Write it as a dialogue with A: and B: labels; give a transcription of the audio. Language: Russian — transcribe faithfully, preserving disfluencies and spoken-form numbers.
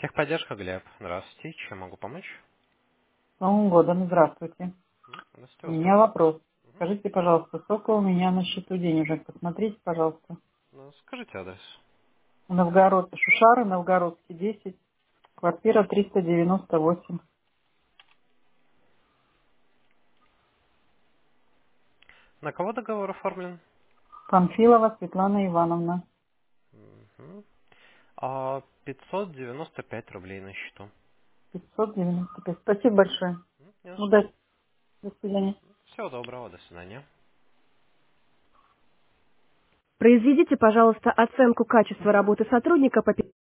A: Техподдержка, Глеб. Здравствуйте. Чем могу помочь?
B: С Новым годом, здравствуйте.
A: М, Здравствуйте,
B: У
A: вас
B: меня
A: слушаю.
B: вопрос.
A: Мгм.
B: Скажите, пожалуйста, сколько у меня на счету денежек? Посмотрите, пожалуйста.
A: Ну, скажите адрес.
B: Новгород, Шушары, Новгородский, десять, квартира триста девяносто восемь.
A: На кого договор оформлен?
B: Панфилова Светлана Ивановна.
A: Мгм. А, пятьсот девяносто пять рублей на счету.
B: пятьсот девяносто пять. Спасибо большое.
A: М, Не за что.
B: Удачи. До свидания.
A: Всего доброго, до свидания.
B: Произведите, пожалуйста, оценку качества работы сотрудника по